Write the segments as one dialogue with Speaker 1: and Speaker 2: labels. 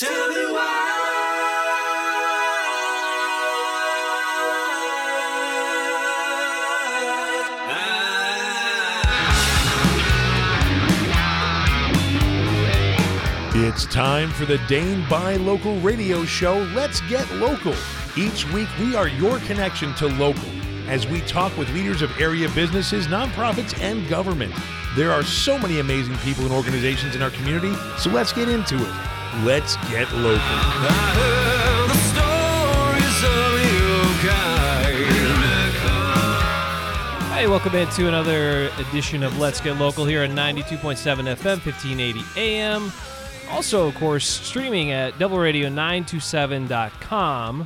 Speaker 1: Tell me why.
Speaker 2: It's time for the Dane Buy Local radio show, Let's Get Local. Each week, we are your connection to local as we talk with leaders of area businesses, nonprofits, and government. There are so many amazing people and organizations in our community, so let's get into it. Let's get local.
Speaker 1: I heard the stories of your kind.
Speaker 3: Hey, welcome into another edition of Let's Get Local here at 92.7 FM, 1580 AM. Also, of course, streaming at doubleradio927.com.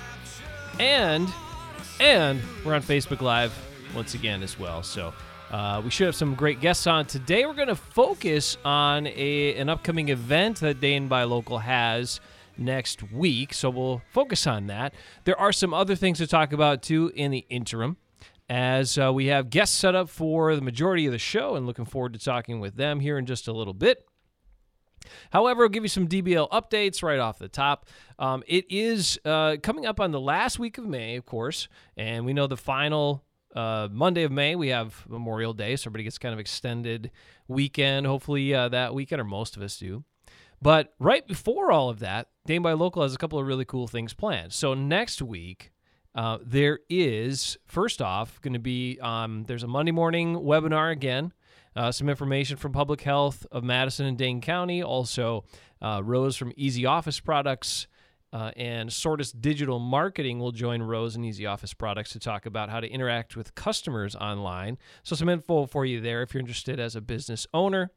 Speaker 3: And we're on Facebook Live once again as well. So we should have some great guests on today. We're going to focus on an upcoming event that Dane Buy Local has next week. So we'll focus on that. There are some other things to talk about, too, in the interim, as we have guests set up for the majority of the show, and looking forward to talking with them here in just a little bit. However, I'll give you some DBL updates right off the top. It is coming up on the last week of May, of course, and we know the final Monday of May, we have Memorial Day, so everybody gets kind of extended weekend, hopefully that weekend, or most of us do. But right before all of that, Dane Buy Local has a couple of really cool things planned. So next week, there is, first off, going to be, there's a Monday morning webinar again. Some information from Public Health of Madison and Dane County. Also, Rose from Easy Office Products and Sortis Digital Marketing will join Rose and Easy Office Products to talk about how to interact with customers online. So some info for you there if you're interested as a business owner.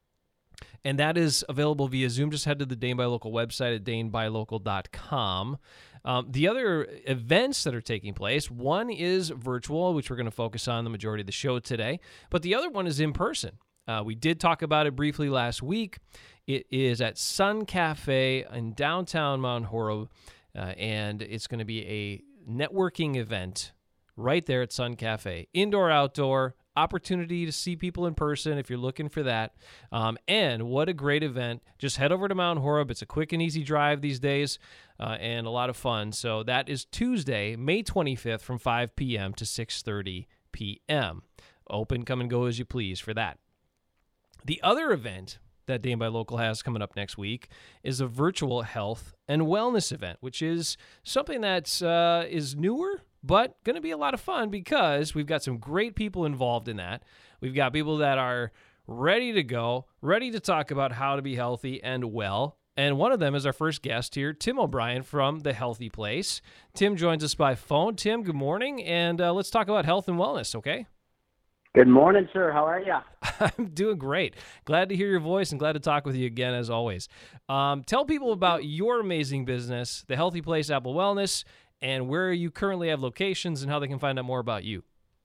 Speaker 3: And that is available via Zoom. Just head to the Dane Buy Local website at danebuylocal.com. The other events that are taking place, one is virtual, which we're going to focus on the majority of the show today, but the other one is in person. We did talk about it briefly last week. It is at Sun Cafe in downtown Mount Horeb, and it's going to be a networking event right there at Sun Cafe. Indoor, outdoor, opportunity to see people in person if you're looking for that. And what a great event. Just head over to Mount Horeb. It's a quick and easy drive these days and a lot of fun. So that is Tuesday, May 25th from 5 p.m. to 6:30 p.m. Open, come and go as you please for that. The other event that Dane Buy Local has coming up next week is a virtual health and wellness event, which is something that is newer, but going to be a lot of fun because we've got some great people involved in that. We've got people that are ready to go, ready to talk about how to be healthy and well. And one of them is our first guest here, Tim O'Brien from The Healthy Place. Tim joins us by phone. Tim, good morning, and let's talk about health and wellness, okay?
Speaker 4: Good morning, sir. How are you?
Speaker 3: I'm doing great. Glad to hear your voice and glad to talk with you again, as always. Tell people about your amazing business, The Healthy Place Apple Wellness, and where you currently have locations and how they can find out more about you.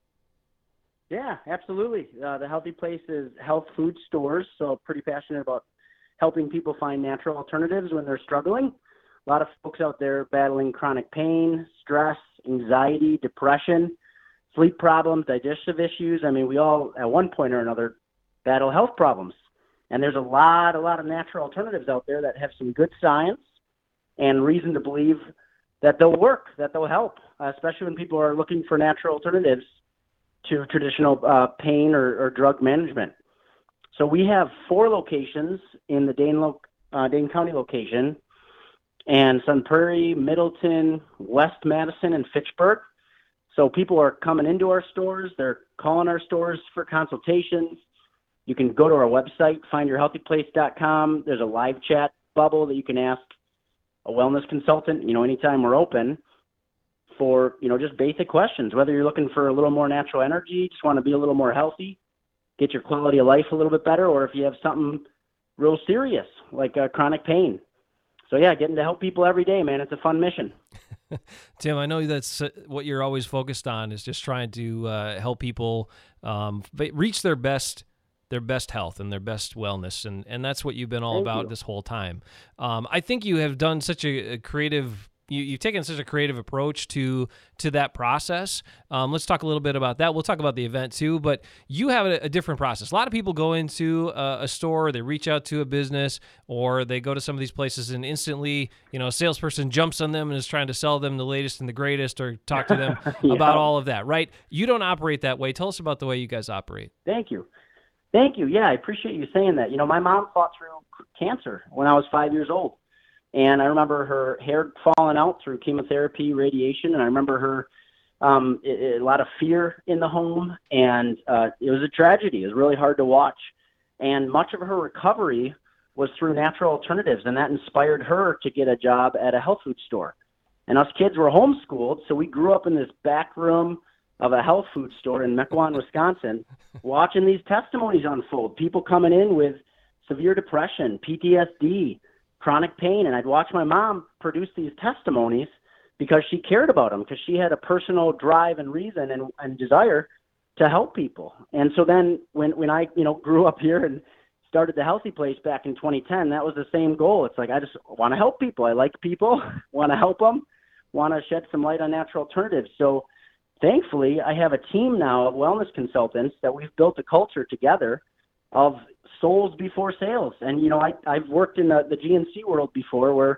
Speaker 4: Yeah, absolutely. The Healthy Place is health food stores, so pretty passionate about helping people find natural alternatives when they're struggling. A lot of folks out there battling chronic pain, stress, anxiety, depression, sleep problems, digestive issues. I mean, we all, at one point or another, battle health problems. And there's a lot of natural alternatives out there that have some good science and reason to believe that they'll work, that they'll help, especially when people are looking for natural alternatives to traditional pain or drug management. So we have 4 locations in the Dane County location, and Sun Prairie, Middleton, West Madison, and Fitchburg. So people are coming into our stores. They're calling our stores for consultations. You can go to our website, findyourhealthyplace.com. There's a live chat bubble that you can ask a wellness consultant, anytime we're open for, just basic questions, whether you're looking for a little more natural energy, just want to be a little more healthy, get your quality of life a little bit better, or if you have something real serious like chronic pain. So yeah, getting to help people every day, man. It's a fun mission.
Speaker 3: Tim, I know that's what you're always focused on, is just trying to help people reach their best health and their best wellness, and that's what you've been all about this whole time. I think you have done such a creative you've taken such a creative approach to that process. Let's talk a little bit about that. We'll talk about the event too, but you have a different process. A lot of people go into a store, they reach out to a business, or they go to some of these places and instantly, a salesperson jumps on them and is trying to sell them the latest and the greatest, or talk to them about all of that, right? You don't operate that way. Tell us about the way you guys operate.
Speaker 4: Thank you. Yeah, I appreciate you saying that. My mom fought through cancer when I was 5 years old. And I remember her hair falling out through chemotherapy, radiation. And I remember her, a lot of fear in the home. And it was a tragedy. It was really hard to watch. And much of her recovery was through natural alternatives. And that inspired her to get a job at a health food store. And us kids were homeschooled. So we grew up in this back room of a health food store in Mequon, Wisconsin, watching these testimonies unfold. People coming in with severe depression, PTSD, chronic pain. And I'd watch my mom produce these testimonies because she cared about them, because she had a personal drive and reason and desire to help people. And so then when I, grew up here and started the Healthy Place back in 2010, that was the same goal. It's like, I just want to help people. I like people, want to help them, want to shed some light on natural alternatives. So thankfully, I have a team now of wellness consultants that we've built a culture together of souls before sales. And, I've worked in the GNC world before where,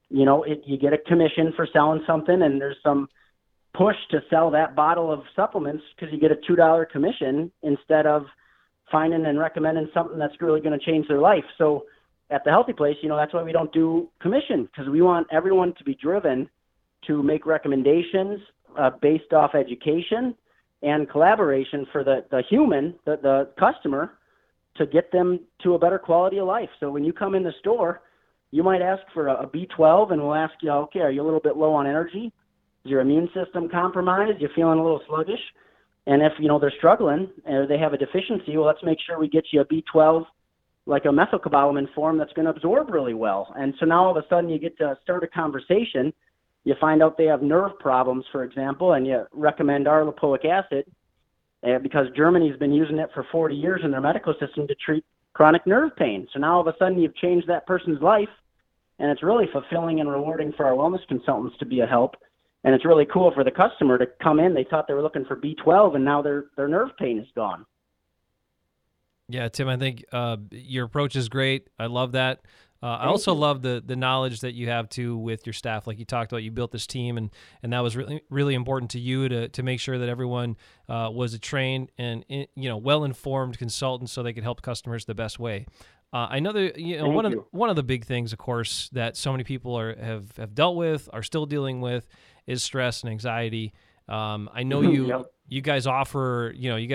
Speaker 4: you get a commission for selling something and there's some push to sell that bottle of supplements because you get a $2 commission instead of finding and recommending something that's really going to change their life. So at the Healthy Place, that's why we don't do commission, because we want everyone to be driven to make recommendations based off education and collaboration for the human, the customer, to get them to a better quality of life. So when you come in the store, you might ask for a B12, and we'll ask you, okay, are you a little bit low on energy? Is your immune system compromised? You feeling a little sluggish? And if, they're struggling or they have a deficiency, well, let's make sure we get you a B12, like a methylcobalamin form that's going to absorb really well. And so now all of a sudden you get to start a conversation. You find out they have nerve problems, for example, and you recommend our lipoic acid because Germany's been using it for 40 years in their medical system to treat chronic nerve pain. So now all of a sudden you've changed that person's life, and it's really fulfilling and rewarding for our wellness consultants to be a help. And it's really cool for the customer to come in. They thought they were looking for B12, and now their nerve pain is gone.
Speaker 3: Yeah, Tim, I think your approach is great. I love that. I also love the knowledge that you have too with your staff. Like you talked about, you built this team, and that was really, really important to you to make sure that everyone was a trained and well-informed consultant so they could help customers the best way. I know that one of the big things, of course, that so many people have dealt with, are still dealing with, is stress and anxiety. I know you guys offer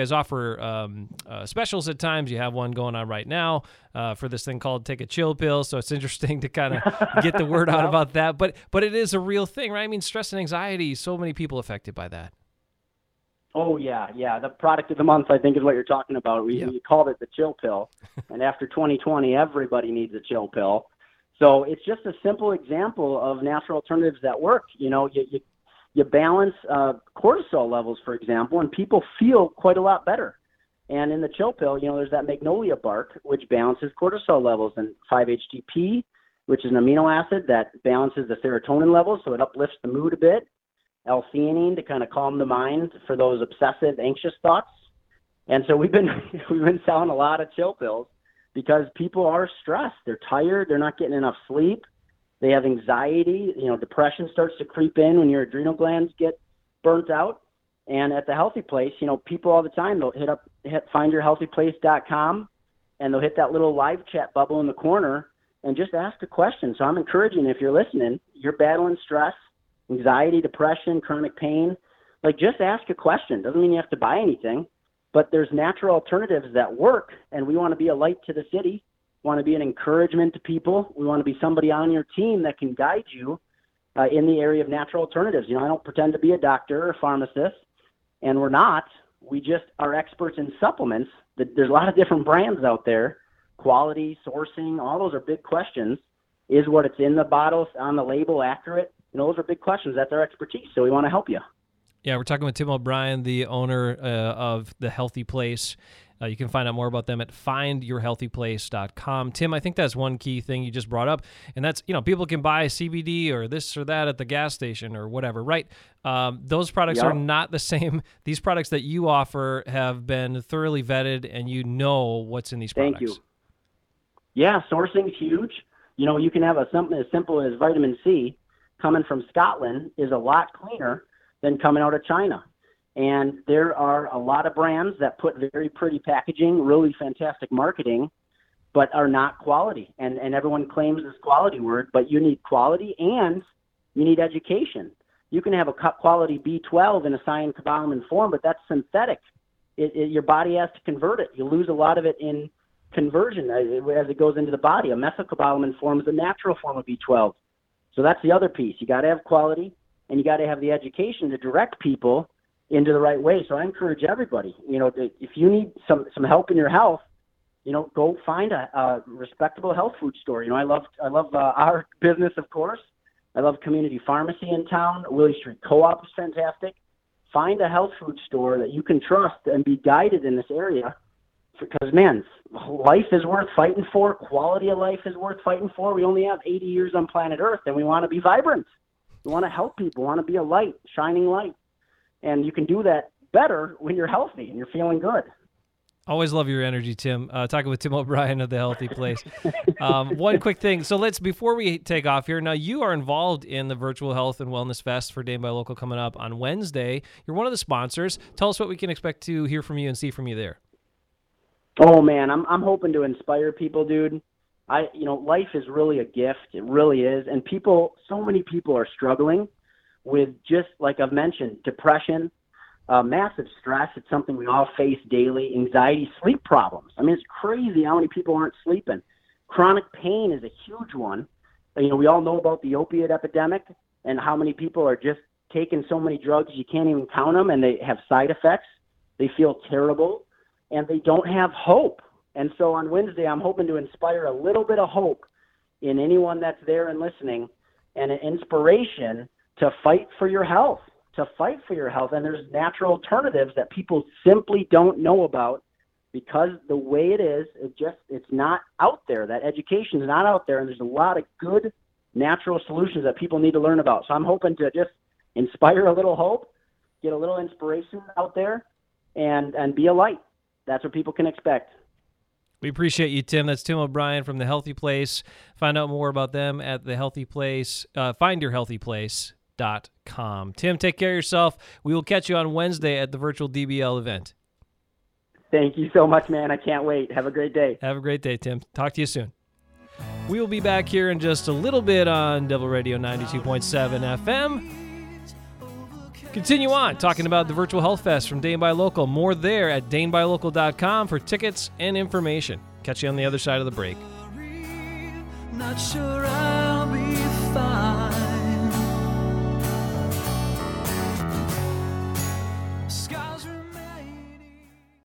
Speaker 3: specials at times. You have one going on right now for this thing called Take a Chill Pill. So it's interesting to kind of get the word out about that. But it is a real thing, right? I mean, stress and anxiety, so many people affected by that.
Speaker 4: Oh, yeah. The product of the month, I think, is what you're talking about. We called it the Chill Pill. And after 2020, everybody needs a chill pill. So it's just a simple example of natural alternatives that work. You balance cortisol levels, for example, and people feel quite a lot better. And in the chill pill, there's that magnolia bark, which balances cortisol levels, and 5-HTP, which is an amino acid that balances the serotonin levels, so it uplifts the mood a bit. L-theanine to kind of calm the mind for those obsessive, anxious thoughts. And so we've been selling a lot of chill pills because people are stressed. They're tired. They're not getting enough sleep. They have anxiety. Depression starts to creep in when your adrenal glands get burnt out. And at the Healthy Place, people all the time, they'll hit findyourhealthyplace.com, and they'll hit that little live chat bubble in the corner and just ask a question. So I'm encouraging, if you're listening, you're battling stress, anxiety, depression, chronic pain, just ask a question. Doesn't mean you have to buy anything, but there's natural alternatives that work, and we want to be a light to the city. Want to be an encouragement to people. We want to be somebody on your team that can guide you in the area of natural alternatives. I don't pretend to be a doctor or pharmacist, and we're not. We just are experts in supplements. There's a lot of different brands out there, quality, sourcing, all those are big questions. Is what it's in the bottles on the label accurate? Those are big questions. That's our expertise, so we want to help you.
Speaker 3: Yeah, we're talking with Tim O'Brien, the owner of The Healthy Place. You can find out more about them at findyourhealthyplace.com. Tim, I think that's one key thing you just brought up, and that's, people can buy CBD or this or that at the gas station or whatever, right? Those products are not the same. These products that you offer have been thoroughly vetted, and you know what's in these products.
Speaker 4: Thank you. Yeah, sourcing's huge. You can have something as simple as vitamin C coming from Scotland is a lot cleaner than coming out of China. And there are a lot of brands that put very pretty packaging, really fantastic marketing, but are not quality. And everyone claims this quality word, but you need quality and you need education. You can have a quality B12 in a cyanocobalamin form, but that's synthetic. Your body has to convert it. You lose a lot of it in conversion as it goes into the body. A methylcobalamin form is a natural form of B12. So that's the other piece. You got to have quality, and you got to have the education to direct people into the right way. So I encourage everybody, if you need some help in your health, go find a respectable health food store. I love our business, of course. I love community pharmacy in town. Willie Street Co-op is fantastic. Find a health food store that you can trust and be guided in this area, because, man, life is worth fighting for. Quality of life is worth fighting for. We only have 80 years on planet Earth, and we want to be vibrant. We want to help people. We want to be a light, shining light. And you can do that better when you're healthy and you're feeling good.
Speaker 3: Always love your energy, Tim. Talking with Tim O'Brien of The Healthy Place. One quick thing. So before we take off here, now you are involved in the Virtual Health and Wellness Fest for Dane by Local coming up on Wednesday. You're one of the sponsors. Tell us what we can expect to hear from you and see from you there.
Speaker 4: Oh, man, I'm hoping to inspire people, dude. Life is really a gift. It really is. And so many people are struggling with, just like I've mentioned, depression, massive stress. It's something we all face daily. Anxiety, sleep problems. I mean, it's crazy how many people aren't sleeping. Chronic pain is a huge one. We all know about the opiate epidemic and how many people are just taking so many drugs you can't even count them, and they have side effects. They feel terrible, and they don't have hope. And so on Wednesday, I'm hoping to inspire a little bit of hope in anyone that's there and listening, and an inspiration to fight for your health, And there's natural alternatives that people simply don't know about, because the way it is, it's not out there. That education is not out there, and there's a lot of good natural solutions that people need to learn about. So I'm hoping to just inspire a little hope, get a little inspiration out there, and be a light. That's what people can expect.
Speaker 3: We appreciate you, Tim. That's Tim O'Brien from The Healthy Place. Find out more about them at The Healthy Place. Findyourhealthyplace.com. Tim, take care of yourself. We will catch you on Wednesday at the virtual DBL event.
Speaker 4: Thank you so much, man. I can't wait. Have a great day.
Speaker 3: Have a great day, Tim. Talk to you soon. We will be back here in just a little bit on Devil Radio 92.7 FM. Continue on talking about the Virtual Health Fest from Dane by Local. More there at danebylocal.com for tickets and information. Catch you on the other side of the break.
Speaker 1: Not sure